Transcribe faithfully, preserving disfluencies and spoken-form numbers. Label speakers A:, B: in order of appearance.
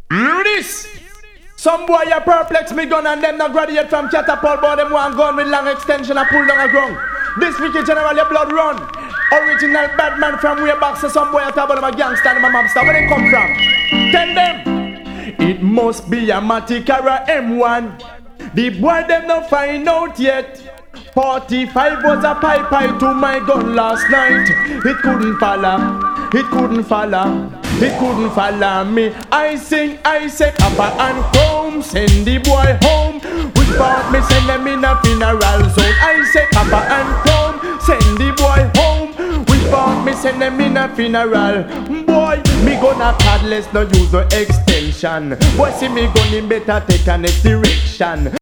A: This. Some boy a perplex me gun and them not graduate from catapult, but them one gun with long extension and pull down a ground. This wicked general your blood run. Original bad man from way back, so some boy a talk about them a gangster and my mobster. Where they come from? Tell them. It must be a Matic or a M one. The boy them not find out yet. forty-five was a pipe I to my gun last night. It couldn't follow. It couldn't follow. It couldn't follow me. I sing, I say, Papa and Chrome, send the boy home. Which part me send them in a funeral zone? I say, Papa and Chrome, send the boy home. Which part me send them in a funeral? Boy, me gonna cardless, no use no extension. Boy, see me gun, better take a next direction.